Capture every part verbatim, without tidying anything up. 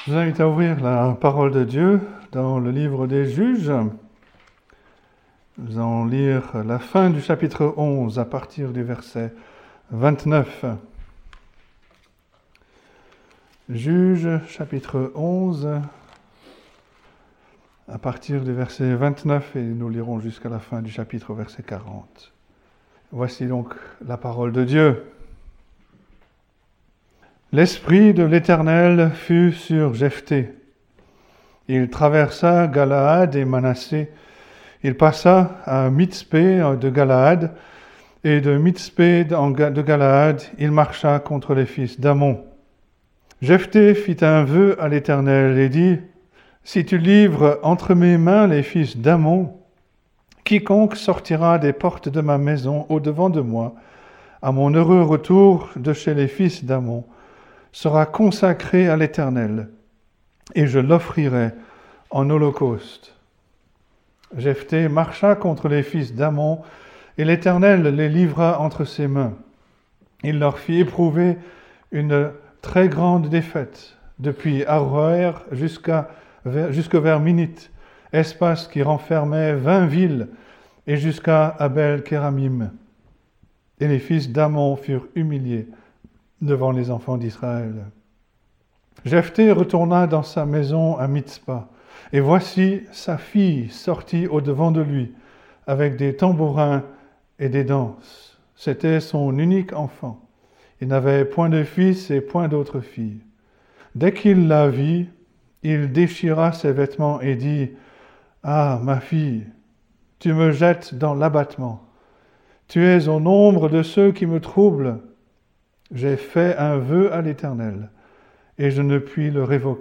Je vous invite à ouvrir la parole de Dieu dans le livre des Juges. Nous allons lire la fin du chapitre onze à partir du verset vingt-neuf. Juges, chapitre onze, à partir du verset vingt-neuf, et nous lirons jusqu'à la fin du chapitre, verset quarante. Voici donc la parole de Dieu. L'Esprit de l'Éternel fut sur Jephthé. Il traversa Galaad et Manassé. Il passa à Mitzpé de Galaad, et de Mitzpé de Galaad, il marcha contre les fils d'Ammon. Jephthé fit un vœu à l'Éternel et dit : « Si tu livres entre mes mains les fils d'Ammon, quiconque sortira des portes de ma maison au-devant de moi, à mon heureux retour de chez les fils d'Ammon, sera consacré à l'Éternel, et je l'offrirai en holocauste. » Jephthé marcha contre les fils d'Ammon, et l'Éternel les livra entre ses mains. Il leur fit éprouver une très grande défaite, depuis Aroër jusqu'à, jusque vers Minit, espace qui renfermait vingt villes, et jusqu'à Abel-Kéramim. Et les fils d'Ammon furent humiliés devant les enfants d'Israël. Jephthé retourna dans sa maison à Mitzpa, et voici sa fille sortit au-devant de lui, avec des tambourins et des danses. C'était son unique enfant. Il n'avait point de fils et point d'autre fille. Dès qu'il la vit, il déchira ses vêtements et dit : « Ah, ma fille, tu me jettes dans l'abattement. Tu es au nombre de ceux qui me troublent. J'ai fait un vœu à l'Éternel, et je ne puis le révoquer. »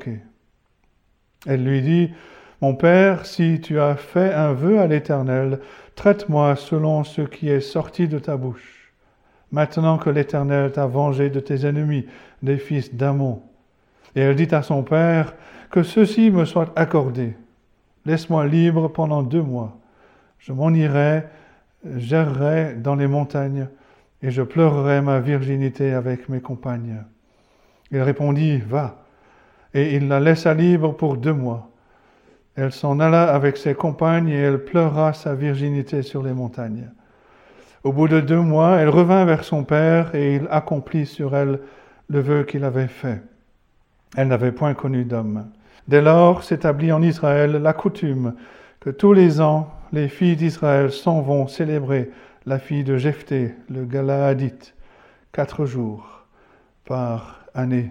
Elle lui dit : « Mon père, si tu as fait un vœu à l'Éternel, traite-moi selon ce qui est sorti de ta bouche. Maintenant que l'Éternel t'a vengé de tes ennemis, des fils d'Ammon. » Et elle dit à son père : « Que ceci me soit accordé. Laisse-moi libre pendant deux mois. Je m'en irai, j'errerai dans les montagnes, et je pleurerai ma virginité avec mes compagnes. » Il répondit : « Va. » Et il la laissa libre pour deux mois. Elle s'en alla avec ses compagnes, et elle pleura sa virginité sur les montagnes. Au bout de deux mois, elle revint vers son père, et il accomplit sur elle le vœu qu'il avait fait. Elle n'avait point connu d'homme. Dès lors s'établit en Israël la coutume que tous les ans, les filles d'Israël s'en vont célébrer la fille de Jephthé, le Galaadite, quatre jours par année.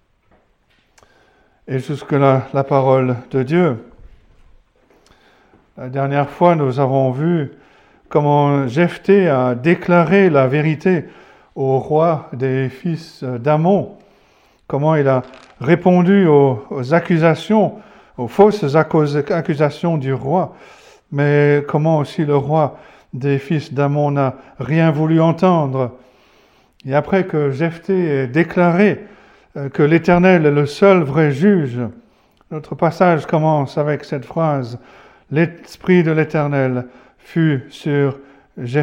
Et jusque-là, la parole de Dieu. La dernière fois, nous avons vu comment Jephthé a déclaré la vérité au roi des fils d'Ammon, comment il a répondu aux, aux accusations, aux fausses accusations du roi, mais comment aussi le roi des fils d'Ammon n'a rien voulu entendre. Et après que Jephthé ait déclaré que l'Éternel est le seul vrai juge, notre passage commence avec cette phrase : « L'Esprit de l'Éternel fut sur Jephthé. »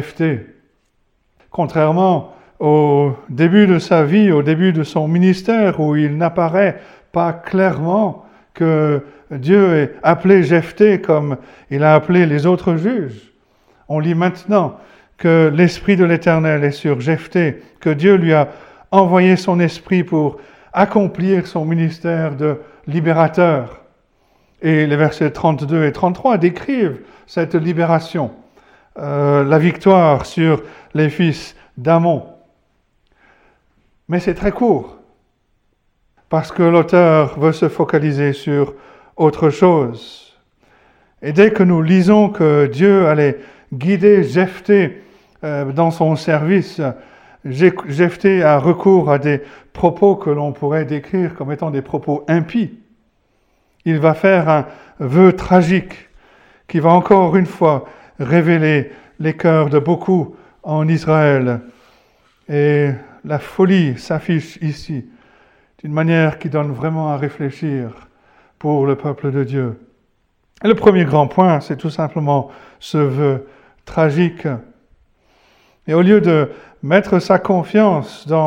Contrairement au début de sa vie, au début de son ministère, où il n'apparaît pas clairement que Dieu ait appelé Jephthé comme il a appelé les autres juges. On lit maintenant que l'Esprit de l'Éternel est sur Jephthé, que Dieu lui a envoyé son esprit pour accomplir son ministère de libérateur. Et les versets trente-deux et trente-trois décrivent cette libération, euh, la victoire sur les fils d'Ammon. Mais c'est très court, parce que l'auteur veut se focaliser sur autre chose. Et dès que nous lisons que Dieu allait guider Jephthé euh, dans son service, Jephthé a recours à des propos que l'on pourrait décrire comme étant des propos impies. Il va faire un vœu tragique qui va encore une fois révéler les cœurs de beaucoup en Israël. Et la folie s'affiche ici d'une manière qui donne vraiment à réfléchir pour le peuple de Dieu. Et le premier grand point, c'est tout simplement ce vœu tragique. Et au lieu de mettre sa confiance dans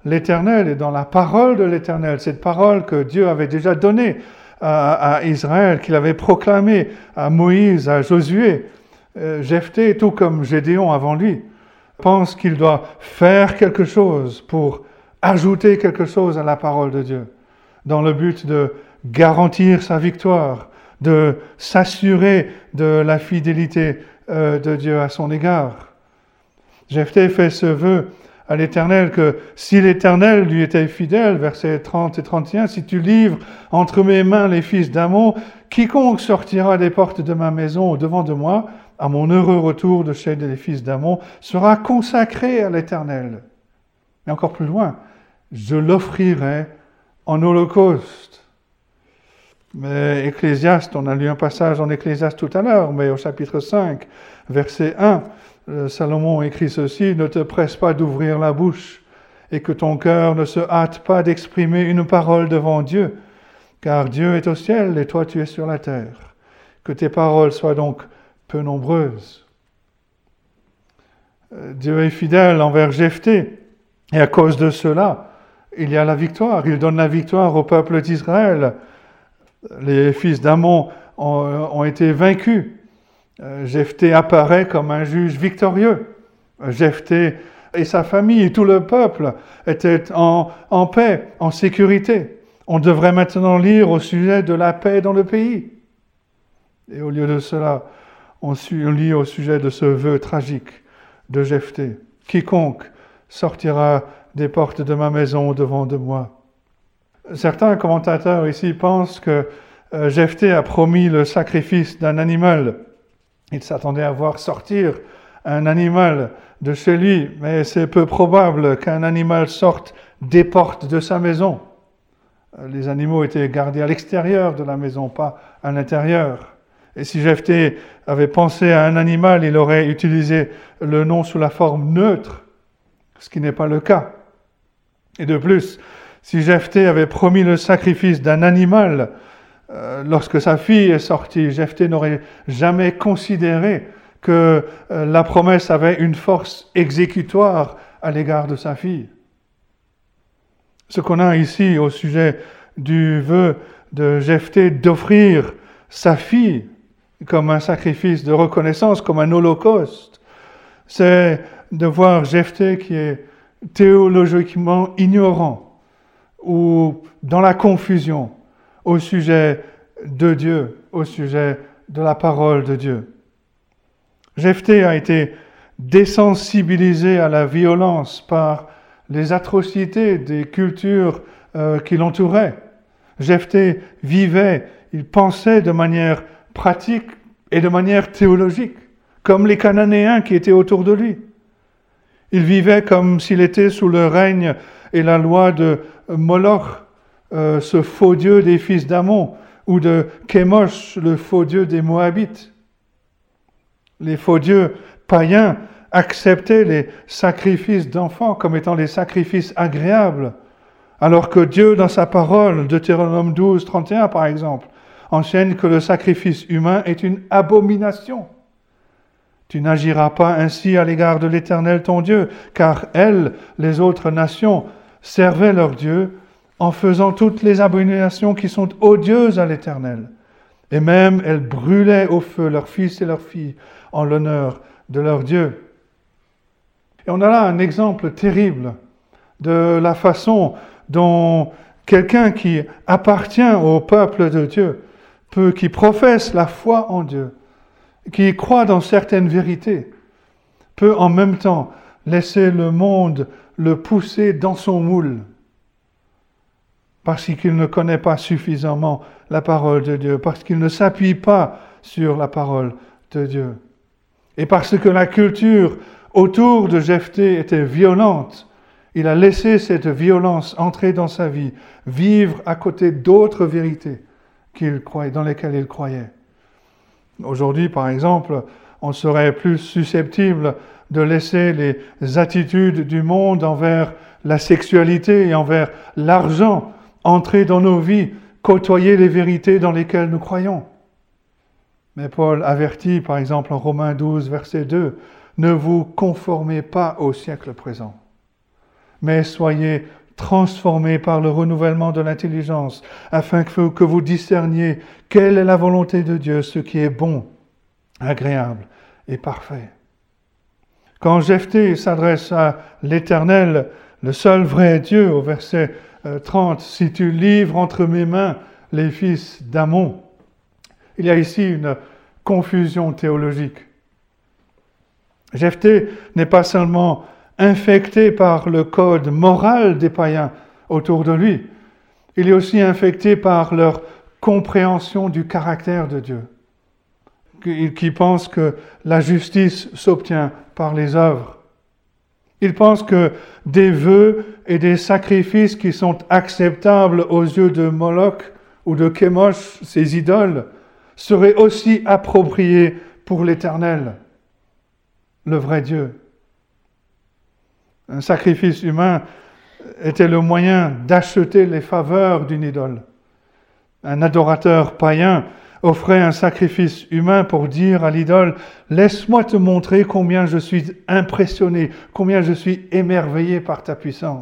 l'Éternel et dans la parole de l'Éternel, cette parole que Dieu avait déjà donnée à, à Israël, qu'il avait proclamée à Moïse, à Josué. Euh, Jephthé, tout comme Gédéon avant lui, pense qu'il doit faire quelque chose pour ajouter quelque chose à la parole de Dieu, dans le but de garantir sa victoire, de s'assurer de la fidélité euh, de Dieu à son égard. Jephthé fait ce vœu à l'Éternel que si l'Éternel lui était fidèle, versets trente et trente et un, si tu livres entre mes mains les fils d'Ammon, quiconque sortira des portes de ma maison au-devant de moi, à mon heureux retour de chez les fils d'Ammon, sera consacré à l'Éternel. Et encore plus loin, je l'offrirai en holocauste. Mais Ecclésiaste, on a lu un passage en Ecclésiaste tout à l'heure, mais au chapitre cinq, verset un, Salomon écrit ceci, « Ne te presse pas d'ouvrir la bouche, et que ton cœur ne se hâte pas d'exprimer une parole devant Dieu, car Dieu est au ciel et toi tu es sur la terre. Que tes paroles soient donc peu nombreuses. » Dieu est fidèle envers Jephthé, et à cause de cela, il y a la victoire. Il donne la victoire au peuple d'Israël. Les fils d'Ammon ont, ont été vaincus. Jephthé apparaît comme un juge victorieux. Jephthé et sa famille et tout le peuple étaient en, en paix, en sécurité. On devrait maintenant lire au sujet de la paix dans le pays. Et au lieu de cela, on lit au sujet de ce vœu tragique de Jephthé. Quiconque sortira des portes de ma maison devant de moi. Certains commentateurs ici pensent que euh, Jephthé a promis le sacrifice d'un animal. Il s'attendait à voir sortir un animal de chez lui, mais c'est peu probable qu'un animal sorte des portes de sa maison. Les animaux étaient gardés à l'extérieur de la maison, pas à l'intérieur. Et si Jephthé avait pensé à un animal, il aurait utilisé le nom sous la forme neutre, ce qui n'est pas le cas. Et de plus, si Jephthé avait promis le sacrifice d'un animal, euh, lorsque sa fille est sortie, Jephthé n'aurait jamais considéré que euh, la promesse avait une force exécutoire à l'égard de sa fille. Ce qu'on a ici au sujet du vœu de Jephthé d'offrir sa fille comme un sacrifice de reconnaissance, comme un holocauste, c'est de voir Jephthé qui est théologiquement ignorant ou dans la confusion au sujet de Dieu, au sujet de la parole de Dieu. Jephthé a été désensibilisé à la violence par les atrocités des cultures euh, qui l'entouraient. Jephthé vivait, il pensait de manière pratique et de manière théologique, comme les Cananéens qui étaient autour de lui. Il vivait comme s'il était sous le règne et la loi de Moloch, euh, ce faux dieu des fils d'Ammon, ou de Kémosh, le faux dieu des Moabites. Les faux dieux païens acceptaient les sacrifices d'enfants comme étant les sacrifices agréables, alors que Dieu, dans sa parole, Deutéronome douze, trente et un par exemple, enseigne que le sacrifice humain est une abomination. Tu n'agiras pas ainsi à l'égard de l'Éternel ton Dieu, car elles, les autres nations, servaient leur Dieu en faisant toutes les abominations qui sont odieuses à l'Éternel. Et même elles brûlaient au feu leurs fils et leurs filles en l'honneur de leur Dieu. Et on a là un exemple terrible de la façon dont quelqu'un qui appartient au peuple de Dieu, peut, qui professe la foi en Dieu, qui croit dans certaines vérités, peut en même temps laisser le monde le pousser dans son moule, parce qu'il ne connaît pas suffisamment la parole de Dieu, parce qu'il ne s'appuie pas sur la parole de Dieu. Et parce que la culture autour de Jephthé était violente, il a laissé cette violence entrer dans sa vie, vivre à côté d'autres vérités qu'il croyait, dans lesquelles il croyait. Aujourd'hui, par exemple, on serait plus susceptible de laisser les attitudes du monde envers la sexualité et envers l'argent entrer dans nos vies, côtoyer les vérités dans lesquelles nous croyons. Mais Paul avertit, par exemple, en Romains douze, verset deux, « Ne vous conformez pas au siècle présent, mais soyez transformés par le renouvellement de l'intelligence, afin que, que vous discerniez quelle est la volonté de Dieu, ce qui est bon, agréable et parfait. Quand Jephthé s'adresse à l'Éternel, le seul vrai Dieu, au verset trente, « Si tu livres entre mes mains les fils d'Ammon », il y a ici une confusion théologique. Jephthé n'est pas seulement infecté par le code moral des païens autour de lui, il est aussi infecté par leur compréhension du caractère de Dieu, qui, qui pense que la justice s'obtient par les œuvres. Il pense que des vœux et des sacrifices qui sont acceptables aux yeux de Moloch ou de Chemosh, ses idoles, seraient aussi appropriés pour l'Éternel, le vrai Dieu. Un sacrifice humain était le moyen d'acheter les faveurs d'une idole. Un adorateur païen offrait un sacrifice humain pour dire à l'idole « Laisse-moi te montrer combien je suis impressionné, combien je suis émerveillé par ta puissance. »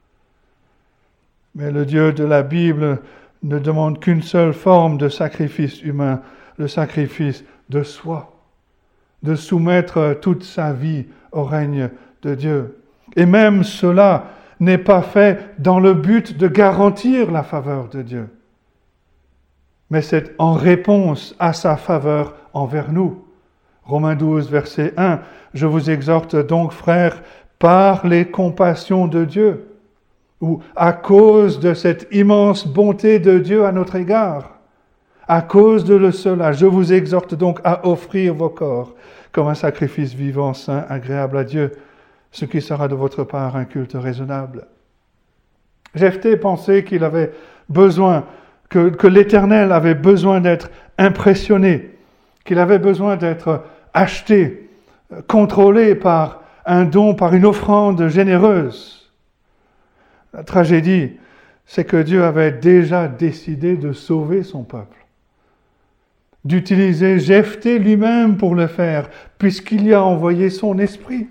Mais le Dieu de la Bible ne demande qu'une seule forme de sacrifice humain, le sacrifice de soi, de soumettre toute sa vie au règne de Dieu. Et même cela n'est pas fait dans le but de garantir la faveur de Dieu, mais c'est en réponse à sa faveur envers nous. Romains douze, verset un, « Je vous exhorte donc, frères, par les compassions de Dieu, ou à cause de cette immense bonté de Dieu à notre égard, à cause de cela, je vous exhorte donc à offrir vos corps comme un sacrifice vivant, saint, agréable à Dieu, ce qui sera de votre part un culte raisonnable. » Jephthé pensait qu'il avait besoin, que, que l'Éternel avait besoin d'être impressionné, qu'il avait besoin d'être acheté, contrôlé par un don, par une offrande généreuse. La tragédie, c'est que Dieu avait déjà décidé de sauver son peuple, d'utiliser Jephthé lui-même pour le faire, puisqu'il y a envoyé son esprit.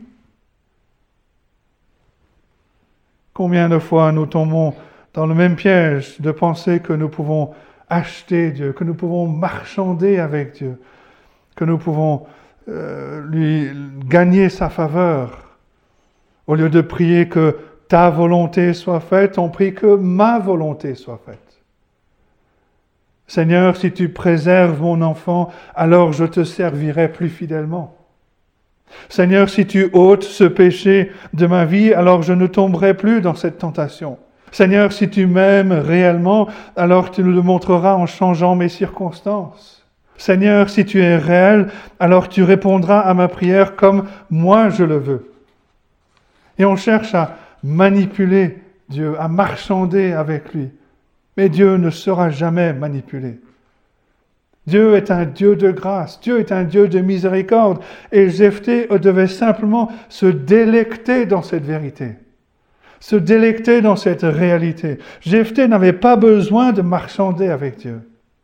Combien de fois nous tombons dans le même piège de penser que nous pouvons acheter Dieu, que nous pouvons marchander avec Dieu, que nous pouvons euh, lui gagner sa faveur. Au lieu de prier que ta volonté soit faite, on prie que ma volonté soit faite. Seigneur, si tu préserves mon enfant, alors je te servirai plus fidèlement. Seigneur, si tu ôtes ce péché de ma vie, alors je ne tomberai plus dans cette tentation. Seigneur, si tu m'aimes réellement, alors tu nous le montreras en changeant mes circonstances. Seigneur, si tu es réel, alors tu répondras à ma prière comme moi je le veux. Et on cherche à manipuler Dieu, à marchander avec lui. Mais Dieu ne sera jamais manipulé. Dieu est un Dieu de grâce, Dieu est un Dieu de miséricorde, et Jephthé devait simplement se délecter dans cette vérité, se délecter dans cette réalité. Jephthé n'avait pas besoin de marchander avec Dieu.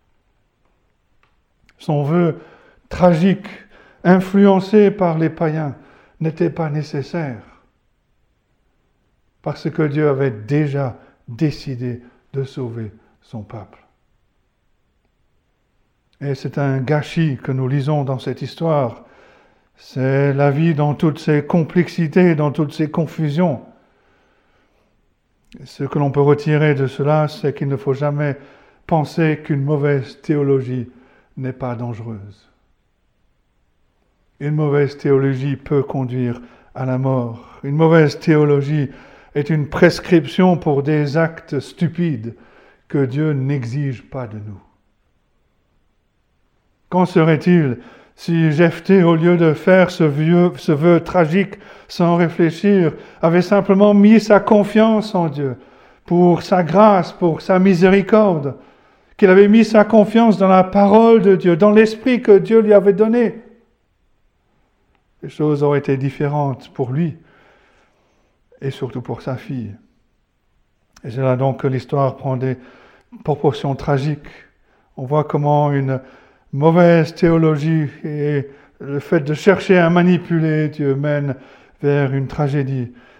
Son vœu tragique, influencé par les païens, n'était pas nécessaire, parce que Dieu avait déjà décidé de sauver son peuple. Et c'est un gâchis que nous lisons dans cette histoire. C'est la vie dans toutes ses complexités, dans toutes ses confusions. Ce que l'on peut retirer de cela, c'est qu'il ne faut jamais penser qu'une mauvaise théologie n'est pas dangereuse. Une mauvaise théologie peut conduire à la mort. Une mauvaise théologie est une prescription pour des actes stupides que Dieu n'exige pas de nous. Qu'en serait-il si Jephthé, au lieu de faire ce, vieux, ce vœu tragique sans réfléchir, avait simplement mis sa confiance en Dieu pour sa grâce, pour sa miséricorde, qu'il avait mis sa confiance dans la parole de Dieu, dans l'esprit que Dieu lui avait donné? Les choses auraient été différentes pour lui et surtout pour sa fille. Et c'est là donc que l'histoire prend des proportions tragiques. On voit comment une mauvaise théologie et le fait de chercher à manipuler Dieu mène vers une tragédie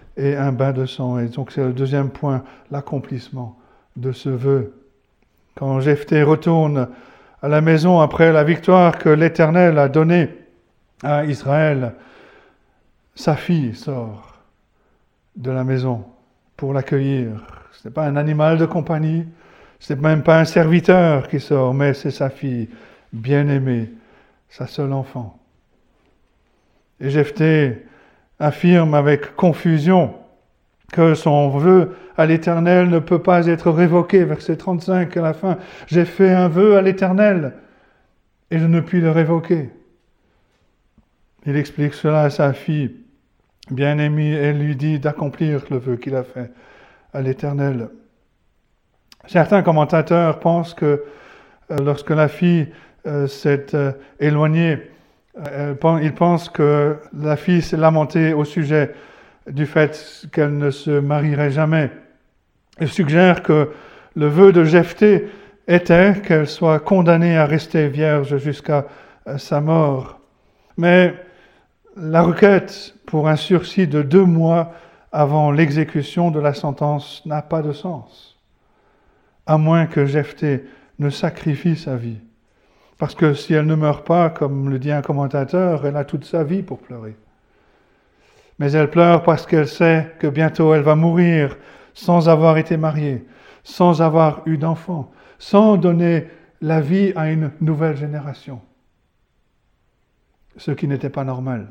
et un bain de sang. Et donc c'est le deuxième point, l'accomplissement de ce vœu. Quand Jephthé retourne à la maison après la victoire que l'Éternel a donnée à Israël, sa fille sort de la maison pour l'accueillir. Ce n'est pas un animal de compagnie, ce n'est même pas un serviteur qui sort, mais c'est sa fille bien-aimée, sa seule enfant. Et Jephthé affirme avec confusion que son vœu à l'Éternel ne peut pas être révoqué. Verset trente-cinq à la fin. « J'ai fait un vœu à l'Éternel et je ne puis le révoquer. » Il explique cela à sa fille bien-aimée et lui dit d'accomplir le vœu qu'il a fait à l'Éternel. Certains commentateurs pensent que euh, lorsque la fille euh, s'est euh, éloignée, euh, ils pensent que la fille s'est lamentée au sujet du fait qu'elle ne se marierait jamais. Ils suggèrent que le vœu de Jephthé était qu'elle soit condamnée à rester vierge jusqu'à euh, sa mort. Mais la requête pour un sursis de deux mois avant l'exécution de la sentence n'a pas de sens, à moins que Jephthé ne sacrifie sa vie. Parce que si elle ne meurt pas, comme le dit un commentateur, elle a toute sa vie pour pleurer. Mais elle pleure parce qu'elle sait que bientôt elle va mourir sans avoir été mariée, sans avoir eu d'enfant, sans donner la vie à une nouvelle génération. Ce qui n'était pas normal.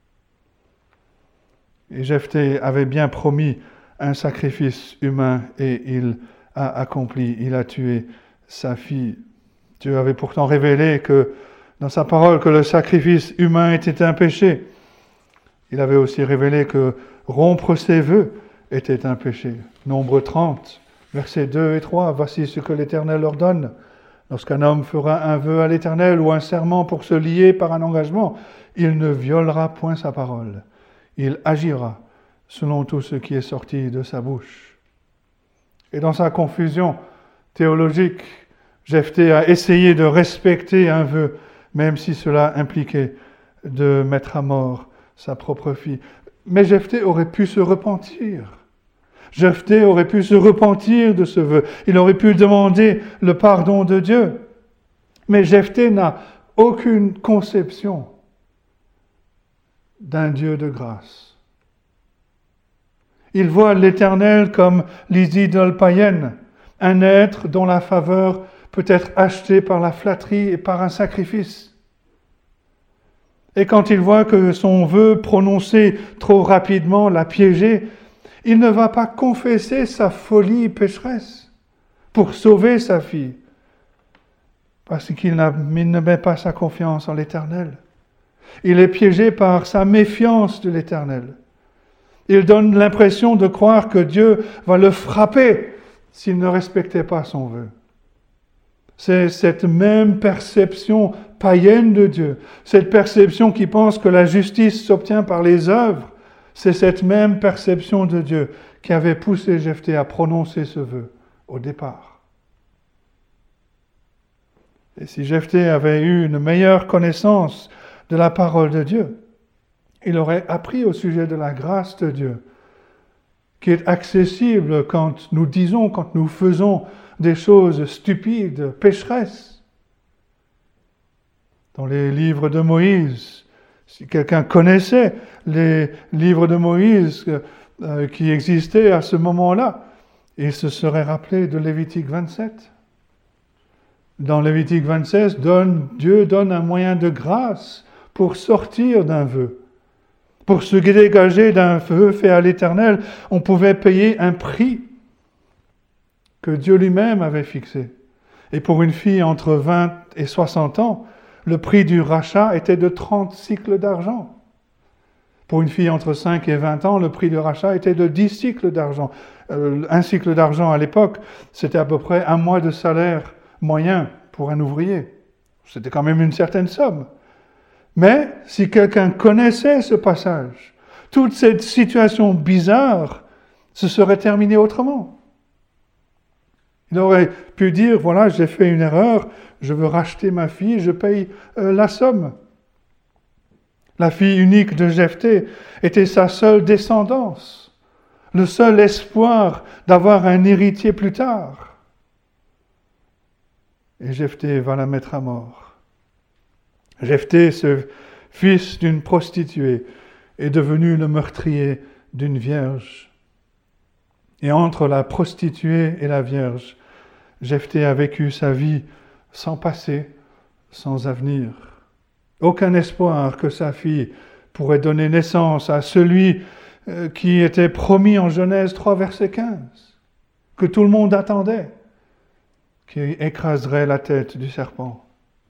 Et Jephthé avait bien promis un sacrifice humain et il a accompli, il a tué sa fille. Dieu avait pourtant révélé que, dans sa parole, que le sacrifice humain était un péché. Il avait aussi révélé que rompre ses vœux était un péché. Nombre trente, versets deux et trois, voici ce que l'Éternel ordonne. Lorsqu'un homme fera un vœu à l'Éternel ou un serment pour se lier par un engagement, il ne violera point sa parole. Il agira selon tout ce qui est sorti de sa bouche. Et dans sa confusion théologique, Jephthé a essayé de respecter un vœu, même si cela impliquait de mettre à mort sa propre fille. Mais Jephthé aurait pu se repentir. Jephthé aurait pu se repentir de ce vœu. Il aurait pu demander le pardon de Dieu. Mais Jephthé n'a aucune conception d'un Dieu de grâce. Il voit l'Éternel comme les idoles païennes, un être dont la faveur peut être achetée par la flatterie et par un sacrifice. Et quand il voit que son vœu prononcé trop rapidement l'a piégé, il ne va pas confesser sa folie pécheresse pour sauver sa fille, parce qu'il ne met pas sa confiance en l'Éternel. Il est piégé par sa méfiance de l'Éternel. Il donne l'impression de croire que Dieu va le frapper s'il ne respectait pas son vœu. C'est cette même perception païenne de Dieu, cette perception qui pense que la justice s'obtient par les œuvres, c'est cette même perception de Dieu qui avait poussé Jephthé à prononcer ce vœu au départ. Et si Jephthé avait eu une meilleure connaissance de la parole de Dieu, il aurait appris au sujet de la grâce de Dieu, qui est accessible quand nous disons, quand nous faisons des choses stupides, pécheresses. Dans les livres de Moïse, si quelqu'un connaissait les livres de Moïse euh, qui existaient à ce moment-là, il se serait rappelé de Lévitique vingt-sept. Dans Lévitique vingt-sept, donne, Dieu donne un moyen de grâce pour sortir d'un vœu. Pour se dégager d'un vœu fait à l'Éternel, on pouvait payer un prix que Dieu lui-même avait fixé. Et pour une fille entre vingt et soixante ans, le prix du rachat était de trente cycles d'argent. Pour une fille entre cinq et vingt ans, le prix du rachat était de dix cycles d'argent. Euh, un cycle d'argent à l'époque, c'était à peu près un mois de salaire moyen pour un ouvrier. C'était quand même une certaine somme. Mais si quelqu'un connaissait ce passage, toute cette situation bizarre se serait terminée autrement. Il aurait pu dire, voilà, j'ai fait une erreur, je veux racheter ma fille, je paye euh, la somme. La fille unique de Jephthé était sa seule descendance. le seul espoir d'avoir un héritier plus tard. Et Jephthé va la mettre à mort. Jephthé, ce fils d'une prostituée, est devenu le meurtrier d'une vierge. Et entre la prostituée et la vierge, Jephthé a vécu sa vie sans passé, sans avenir. Aucun espoir que sa fille pourrait donner naissance à celui qui était promis en Genèse trois, verset quinze, que tout le monde attendait, qui écraserait la tête du serpent.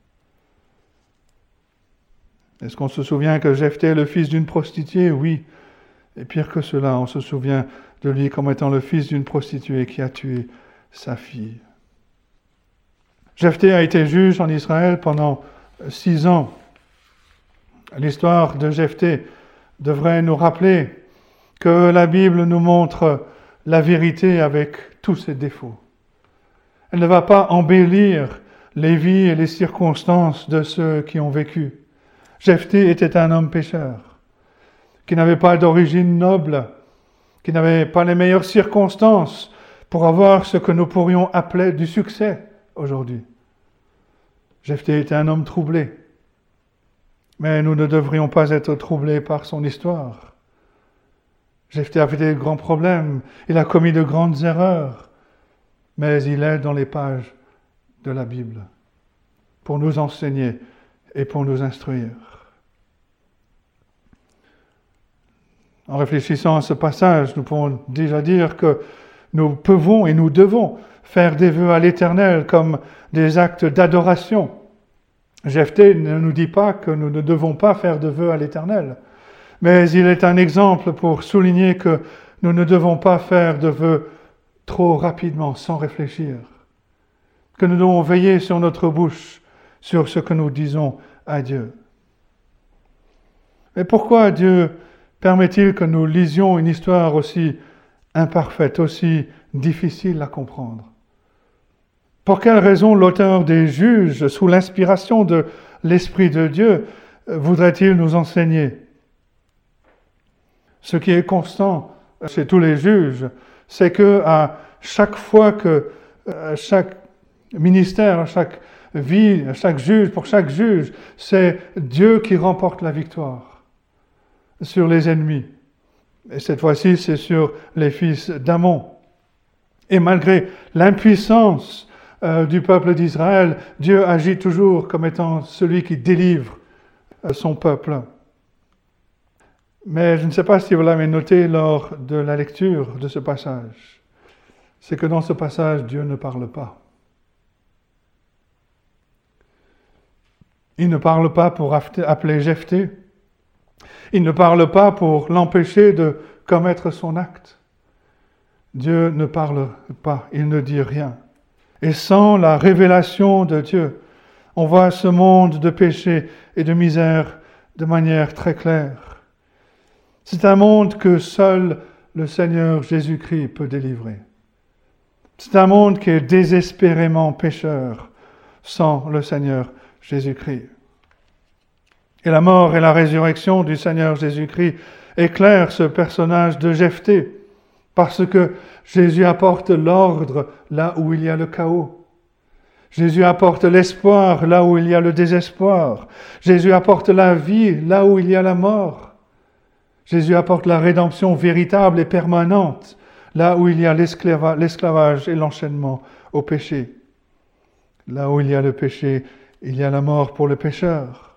Est-ce qu'on se souvient que Jephthé est le fils d'une prostituée? Oui. Et pire que cela, on se souvient de lui comme étant le fils d'une prostituée qui a tué sa fille. Jephthé a été juge en Israël pendant six ans. L'histoire de Jephthé devrait nous rappeler que la Bible nous montre la vérité avec tous ses défauts. Elle ne va pas embellir les vies et les circonstances de ceux qui ont vécu. Jephthé était un homme pécheur, qui n'avait pas d'origine noble, qui n'avait pas les meilleures circonstances pour avoir ce que nous pourrions appeler du succès aujourd'hui. Jephthé était un homme troublé, mais nous ne devrions pas être troublés par son histoire. Jephthé a fait de grands problèmes, il a commis de grandes erreurs, mais il est dans les pages de la Bible pour nous enseigner et pour nous instruire. En réfléchissant à ce passage, nous pouvons déjà dire que nous pouvons et nous devons faire des vœux à l'Éternel comme des actes d'adoration. Jephthé ne nous dit pas que nous ne devons pas faire de vœux à l'Éternel, mais il est un exemple pour souligner que nous ne devons pas faire de vœux trop rapidement, sans réfléchir, que nous devons veiller sur notre bouche, sur ce que nous disons à Dieu. Mais pourquoi Dieu permet-il que nous lisions une histoire aussi imparfaite, aussi difficile à comprendre? Pour quelle raison l'auteur des Juges, sous l'inspiration de l'Esprit de Dieu, voudrait-il nous enseigner? Ce qui est constant chez tous les juges, c'est que à chaque fois que à chaque ministère, à chaque vie, à chaque juge, pour chaque juge, c'est Dieu qui remporte la victoire sur les ennemis. Et cette fois-ci, c'est sur les fils d'Amon. Et malgré l'impuissance euh, du peuple d'Israël, Dieu agit toujours comme étant celui qui délivre euh, son peuple. Mais je ne sais pas si vous l'avez noté lors de la lecture de ce passage. C'est que dans ce passage, Dieu ne parle pas. Il ne parle pas pour appeler Jephthé. Il ne parle pas pour l'empêcher de commettre son acte. Dieu ne parle pas, il ne dit rien. Et sans la révélation de Dieu, on voit ce monde de péché et de misère de manière très claire. C'est un monde que seul le Seigneur Jésus-Christ peut délivrer. C'est un monde qui est désespérément pécheur sans le Seigneur Jésus-Christ. Et la mort et la résurrection du Seigneur Jésus-Christ éclairent ce personnage de Jephthé, parce que Jésus apporte l'ordre là où il y a le chaos. Jésus apporte l'espoir là où il y a le désespoir. Jésus apporte la vie là où il y a la mort. Jésus apporte la rédemption véritable et permanente là où il y a l'esclava- l'esclavage et l'enchaînement au péché. Là où il y a le péché, il y a la mort pour le pécheur.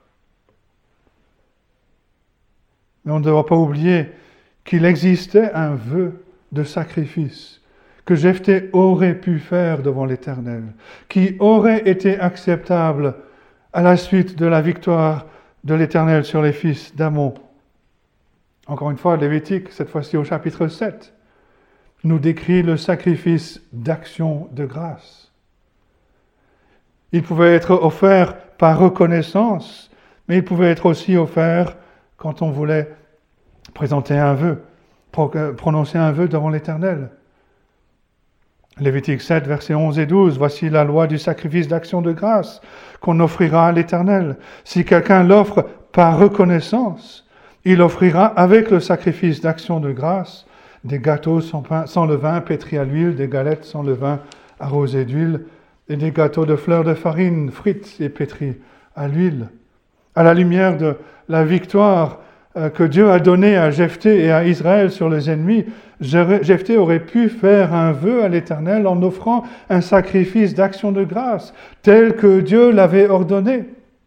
Mais on ne doit pas oublier qu'il existait un vœu de sacrifice que Jephthé aurait pu faire devant l'Éternel, qui aurait été acceptable à la suite de la victoire de l'Éternel sur les fils d'Amon. Encore une fois, Lévitique, cette fois-ci au chapitre sept, nous décrit le sacrifice d'action de grâce. Il pouvait être offert par reconnaissance, mais il pouvait être aussi offert quand on voulait présenter un vœu, prononcer un vœu devant l'Éternel. Lévitique sept, versets onze et douze, « Voici la loi du sacrifice d'action de grâce qu'on offrira à l'Éternel. Si quelqu'un l'offre par reconnaissance, il offrira avec le sacrifice d'action de grâce des gâteaux sans, pain, sans levain pétris à l'huile, des galettes sans levain arrosées d'huile, et des gâteaux de fleurs de farine frites et pétris à l'huile. À la lumière de la victoire euh, que Dieu a donnée à Jephthé et à Israël sur les ennemis, Jephthé aurait pu faire un vœu à l'Éternel en offrant un sacrifice d'action de grâce, tel que Dieu l'avait ordonné.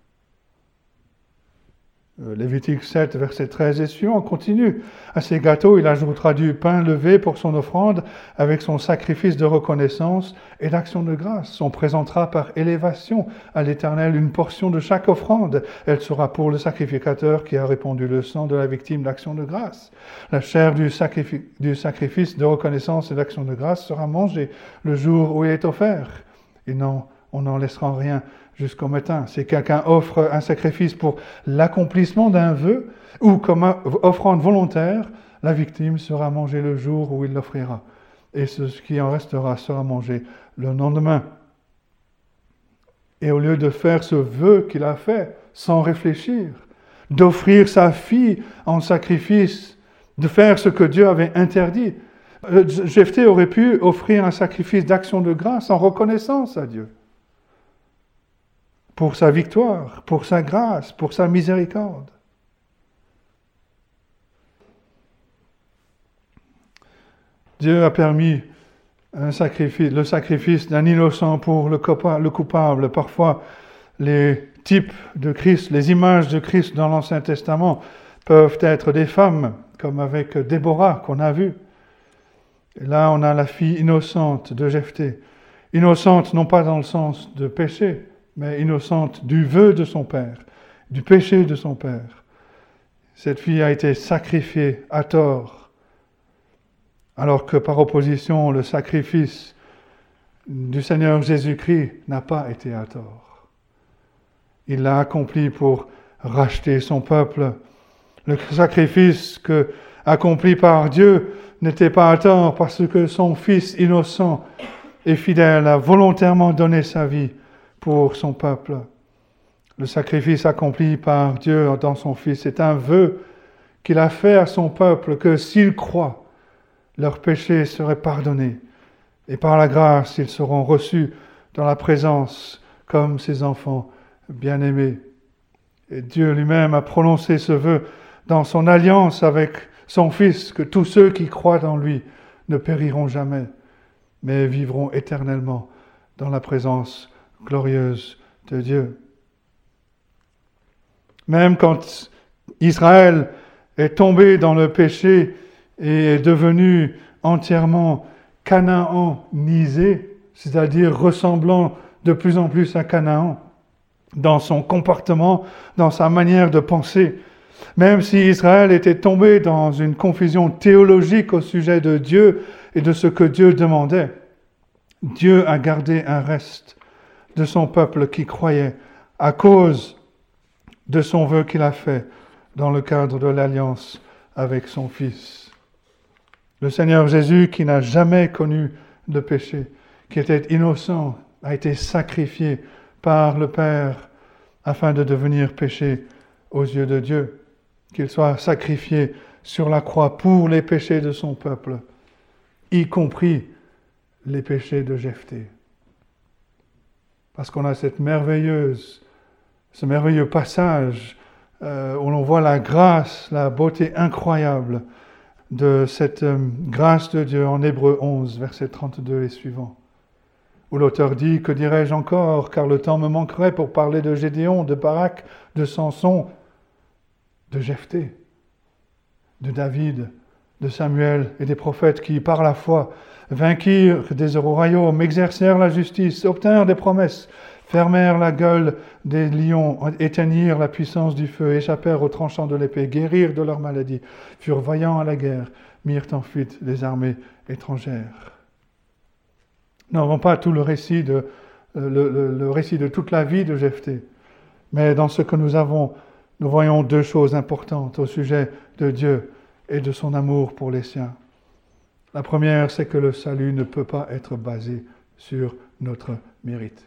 Lévitique sept, verset treize et suivant, continue. À ces gâteaux, il ajoutera du pain levé pour son offrande avec son sacrifice de reconnaissance et d'action de grâce. On présentera par élévation à l'Éternel une portion de chaque offrande. Elle sera pour le sacrificateur qui a répandu le sang de la victime d'action de grâce. La chair du, sacrifi- du sacrifice de reconnaissance et d'action de grâce sera mangée le jour où il est offert. Et non, on n'en laissera rien jusqu'au matin. Si quelqu'un offre un sacrifice pour l'accomplissement d'un vœu ou comme offrande volontaire, la victime sera mangée le jour où il l'offrira. Et ce qui en restera sera mangé le lendemain. Et au lieu de faire ce vœu qu'il a fait sans réfléchir, d'offrir sa fille en sacrifice, de faire ce que Dieu avait interdit, Jephthé aurait pu offrir un sacrifice d'action de grâce en reconnaissance à Dieu. Pour sa victoire, pour sa grâce, pour sa miséricorde. Dieu a permis un sacrifice, le sacrifice d'un innocent pour le coupable. Parfois, les types de Christ, les images de Christ dans l'Ancien Testament peuvent être des femmes, comme avec Déborah qu'on a vu. Et là, on a la fille innocente de Jephthé. Innocente non pas dans le sens de péché, mais innocente du vœu de son père, du péché de son père. Cette fille a été sacrifiée à tort, alors que par opposition, le sacrifice du Seigneur Jésus-Christ n'a pas été à tort. Il l'a accompli pour racheter son peuple. Le sacrifice que, accompli par Dieu n'était pas à tort parce que son Fils innocent et fidèle a volontairement donné sa vie pour son peuple. Le sacrifice accompli par Dieu dans son Fils est un vœu qu'il a fait à son peuple que s'ils croient, leurs péchés seraient pardonnés et par la grâce, ils seront reçus dans la présence comme ses enfants bien-aimés. Et Dieu lui-même a prononcé ce vœu dans son alliance avec son Fils, que tous ceux qui croient en lui ne périront jamais, mais vivront éternellement dans la présence glorieuse de Dieu. Même quand Israël est tombé dans le péché et est devenu entièrement canaanisé, c'est-à-dire ressemblant de plus en plus à Canaan, dans son comportement, dans sa manière de penser, même si Israël était tombé dans une confusion théologique au sujet de Dieu et de ce que Dieu demandait, Dieu a gardé un reste de son peuple qui croyait à cause de son vœu qu'il a fait dans le cadre de l'alliance avec son Fils. Le Seigneur Jésus, qui n'a jamais connu de péché, qui était innocent, a été sacrifié par le Père afin de devenir péché aux yeux de Dieu, qu'il soit sacrifié sur la croix pour les péchés de son peuple, y compris les péchés de Jephthé. Parce qu'on a cette merveilleuse, ce merveilleux passage euh, où l'on voit la grâce, la beauté incroyable de cette euh, grâce de Dieu en Hébreux onze, versets trente-deux et suivants, où l'auteur dit « Que dirais-je encore, car le temps me manquerait pour parler de Gédéon, de Barak, de Samson, de Jephthé, de David, de Samuel et des prophètes qui, par la foi, vainquirent des royaumes, exercèrent la justice, obtinrent des promesses, fermèrent la gueule des lions, éteignirent la puissance du feu, échappèrent aux tranchants de l'épée, guérirent de leur maladie, furent vaillants à la guerre, mirent en fuite les armées étrangères. » Nous n'avons pas tout le récit, de, le, le, le récit de toute la vie de Jephthé, mais dans ce que nous avons, nous voyons deux choses importantes au sujet de Dieu et de son amour pour les siens. La première, c'est que le salut ne peut pas être basé sur notre mérite.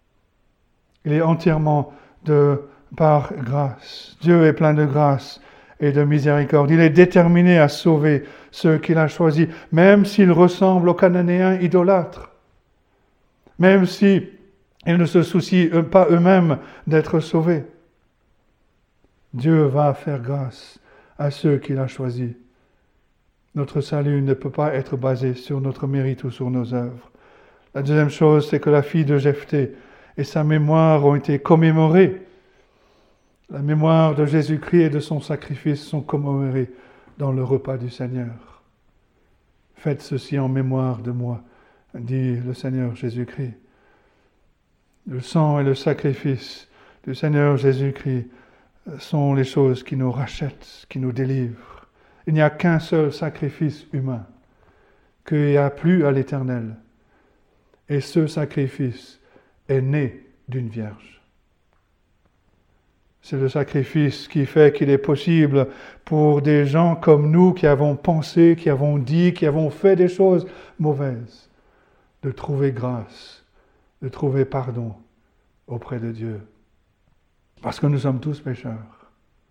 Il est entièrement de, par grâce. Dieu est plein de grâce et de miséricorde. Il est déterminé à sauver ceux qu'il a choisis, même s'ils ressemblent aux Cananéens idolâtres, même si ils ne se soucient pas eux-mêmes d'être sauvés. Dieu va faire grâce à ceux qu'il a choisis. Notre salut ne peut pas être basé sur notre mérite ou sur nos œuvres. La deuxième chose, c'est que la fille de Jephthé et sa mémoire ont été commémorées. La mémoire de Jésus-Christ et de son sacrifice sont commémorées dans le repas du Seigneur. Faites ceci en mémoire de moi, dit le Seigneur Jésus-Christ. Le sang et le sacrifice du Seigneur Jésus-Christ sont les choses qui nous rachètent, qui nous délivrent. Il n'y a qu'un seul sacrifice humain qu'il n'y a plus à l'Éternel. Et ce sacrifice est né d'une vierge. C'est le sacrifice qui fait qu'il est possible pour des gens comme nous qui avons pensé, qui avons dit, qui avons fait des choses mauvaises, de trouver grâce, de trouver pardon auprès de Dieu. Parce que nous sommes tous pécheurs.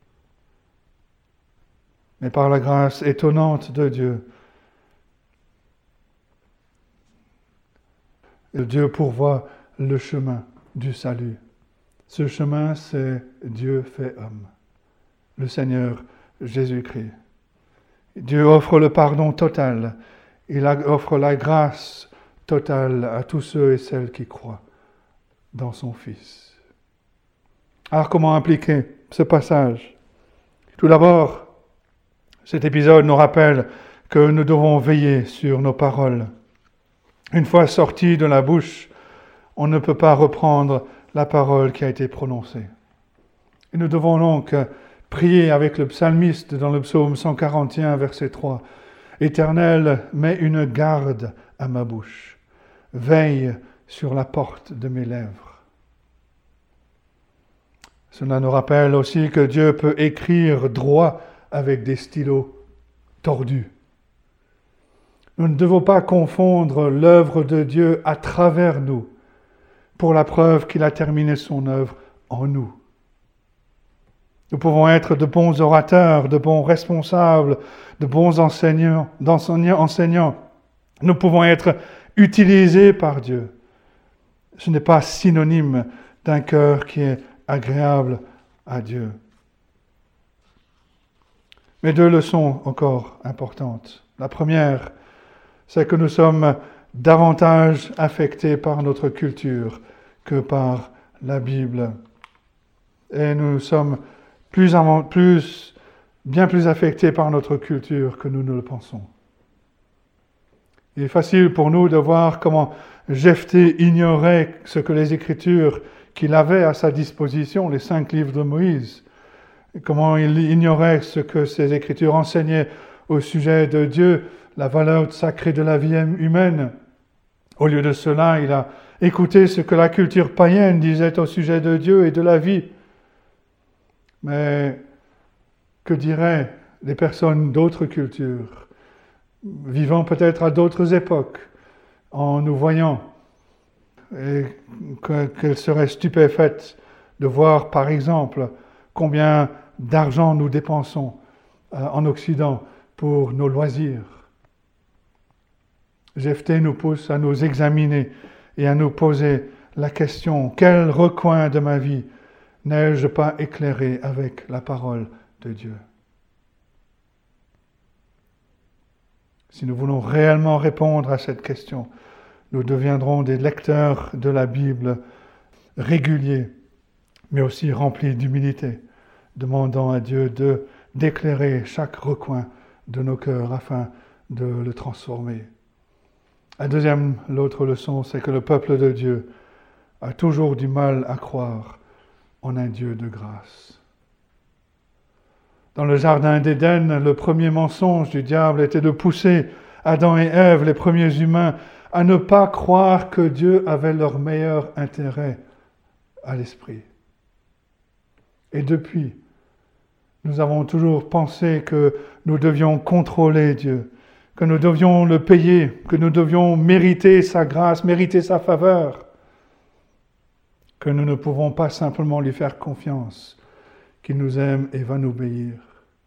Mais par la grâce étonnante de Dieu, Dieu pourvoit le chemin du salut. Ce chemin, c'est Dieu fait homme, le Seigneur Jésus-Christ. Dieu offre le pardon total. Il offre la grâce totale à tous ceux et celles qui croient dans son Fils. Alors, comment appliquer ce passage? Tout d'abord, cet épisode nous rappelle que nous devons veiller sur nos paroles. Une fois sorties de la bouche, on ne peut pas reprendre la parole qui a été prononcée. Et nous devons donc prier avec le psalmiste dans le psaume cent quarante et un, verset trois. « Éternel, mets une garde à ma bouche, veille sur la porte de mes lèvres. » Cela nous rappelle aussi que Dieu peut écrire droit avec des stylos tordus. Nous ne devons pas confondre l'œuvre de Dieu à travers nous, pour la preuve qu'il a terminé son œuvre en nous. Nous pouvons être de bons orateurs, de bons responsables, de bons enseignants, d'enseignants, enseignants. Nous pouvons être utilisés par Dieu. Ce n'est pas synonyme d'un cœur qui est agréable à Dieu. Mais deux leçons encore importantes. La première, c'est que nous sommes davantage affectés par notre culture que par la Bible. Et nous sommes plus, avant, plus, bien plus affectés par notre culture que nous ne le pensons. Il est facile pour nous de voir comment Jephthé ignorait ce que les Écritures qu'il avait à sa disposition, les cinq livres de Moïse, comment il ignorait ce que ces Écritures enseignaient au sujet de Dieu, la valeur sacrée de la vie humaine. Au lieu de cela, il a écouté ce que la culture païenne disait au sujet de Dieu et de la vie. Mais que diraient les personnes d'autres cultures, vivant peut-être à d'autres époques, en nous voyant, et qu'elles seraient stupéfaites de voir, par exemple, combien d'argent nous dépensons en Occident pour nos loisirs. Jephthé nous pousse à nous examiner et à nous poser la question: quel recoin de ma vie n'ai-je pas éclairé avec la parole de Dieu? Si nous voulons réellement répondre à cette question, nous deviendrons des lecteurs de la Bible réguliers, mais aussi remplis d'humilité, demandant à Dieu de, d'éclairer chaque recoin de nos cœurs afin de le transformer. La deuxième, l'autre leçon, c'est que le peuple de Dieu a toujours du mal à croire en un Dieu de grâce. Dans le jardin d'Éden, le premier mensonge du diable était de pousser Adam et Ève, les premiers humains, à ne pas croire que Dieu avait leur meilleur intérêt à l'esprit. Et depuis, nous avons toujours pensé que nous devions contrôler Dieu, que nous devions le payer, que nous devions mériter sa grâce, mériter sa faveur, que nous ne pouvons pas simplement lui faire confiance, qu'il nous aime et va nous obéir.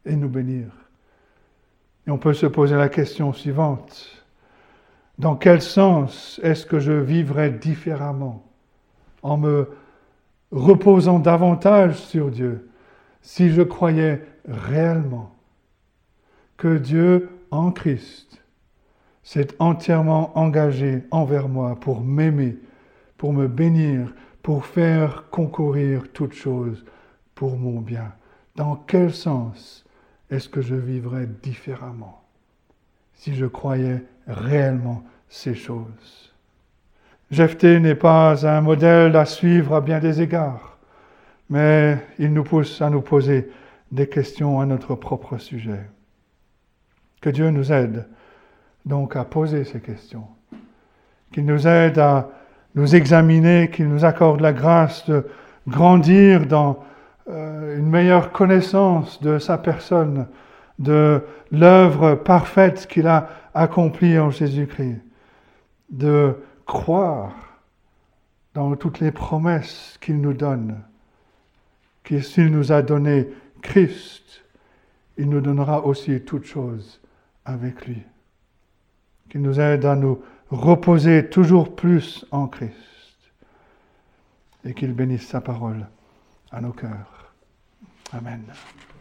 et nous bénir. Et on peut se poser la question suivante. Dans quel sens est-ce que je vivrais différemment en me reposant davantage sur Dieu si je croyais réellement que Dieu en Christ s'est entièrement engagé envers moi pour m'aimer, pour me bénir, pour faire concourir toutes choses pour mon bien. Dans quel sens est-ce que je vivrais différemment si je croyais réellement ces choses? Jephthé n'est pas un modèle à suivre à bien des égards, mais il nous pousse à nous poser des questions à notre propre sujet. Que Dieu nous aide donc à poser ces questions, qu'il nous aide à nous examiner, qu'il nous accorde la grâce de grandir dans euh, une meilleure connaissance de sa personne, de l'œuvre parfaite qu'il a accomplie en Jésus-Christ, de croire dans toutes les promesses qu'il nous donne, que s'il nous a donné Christ, il nous donnera aussi toutes choses avec lui. Qu'il nous aide à nous reposer toujours plus en Christ et qu'il bénisse sa parole à nos cœurs. Amen.